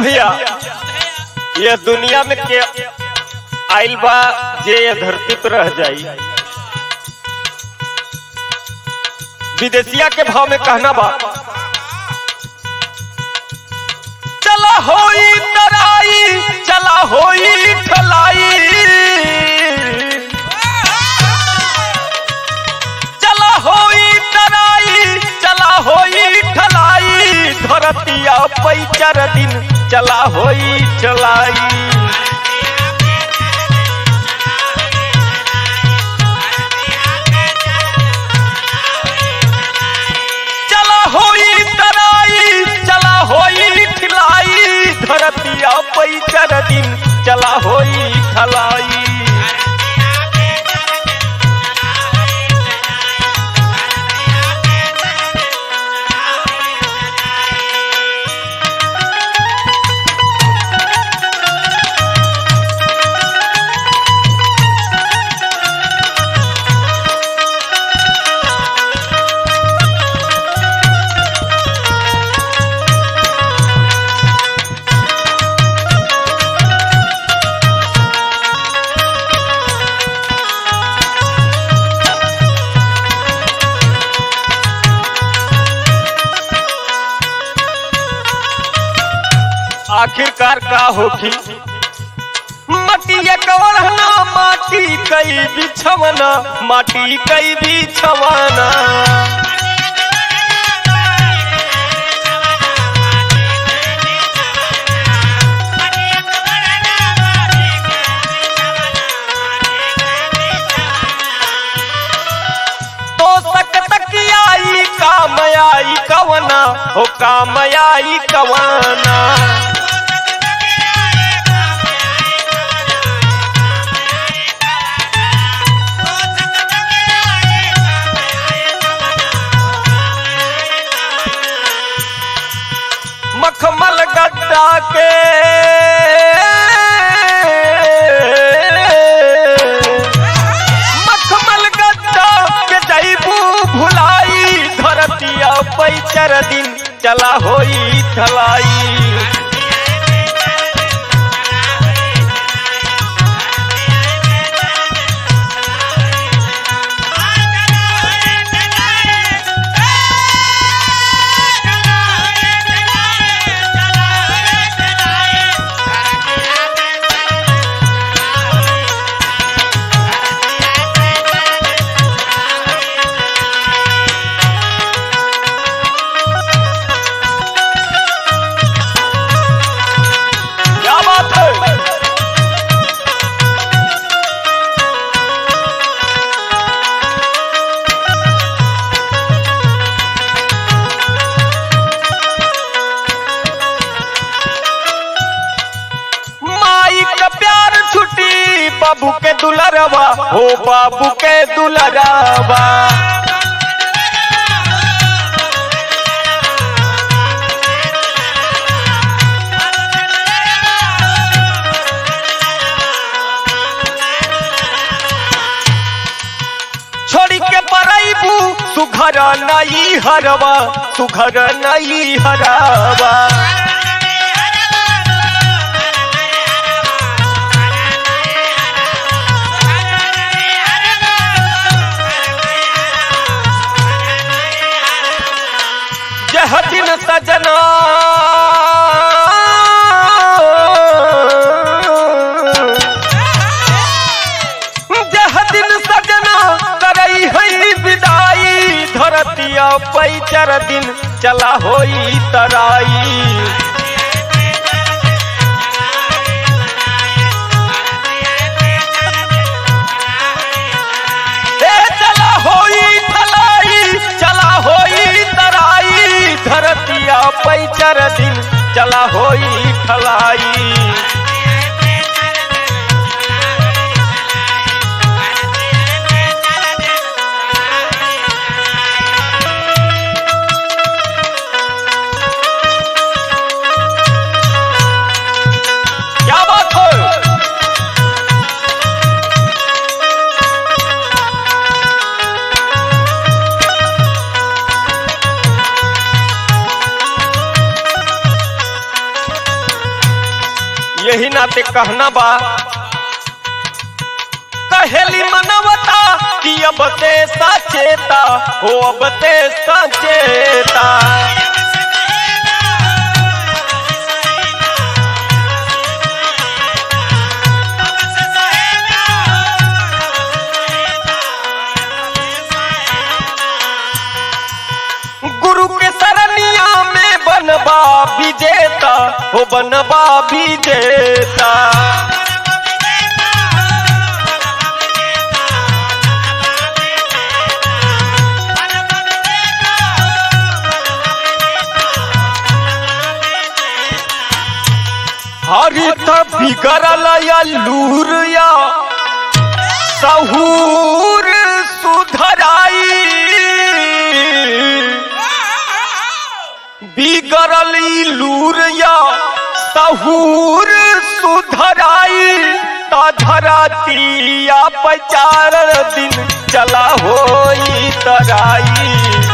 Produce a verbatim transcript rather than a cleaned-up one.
भैया ये दुनिया में के आइल बा जे ये धरती पर रह जाई। विदेशिया के भाव में कहना बा चला होई तराई चला होई ठलाई चला होई तराई चला होई ठलाई धरतिया पैचार दिन चला होई चलाई चला होई तराई चला होई ठलाई धरतिया पैचार दिन चला होई ठलाई आखिरकार का होगी मटिया कवड़ना माटी कई बिछवना माटी कई बिछवना तो सकतकियाई कामयाई कवना हो कामयाई कवना मखमल गड्ढा के मखमल गड्ढा के जईबू भुलाई धरतिया पैचार दिन चला होई ठलाई बाबू के दुलरवा हो बाबू के दुलरवा छोड़ी के परईबू सुघर नई हरवा सुघर नई हरवा जह दिन सजना जह दिन सजना करई हई विदाई धरतिया पैचार दिन चला होई तराई चला होई ठलाई चला होई तराई धरतिया पैचार दिन चला होई ठलाई नाते कहना बा कहेली मनवता कि अब ते साचेता हो अब ते साचेता गुरु के सरनिया में बनबा विजेता हो बनबा विजेता हरित बिगड़ल या लूर या सहूर सुधराई बिगड़ल लूर या सहूर सुधराई ता धरातिया पचार दिन चला होई तराई।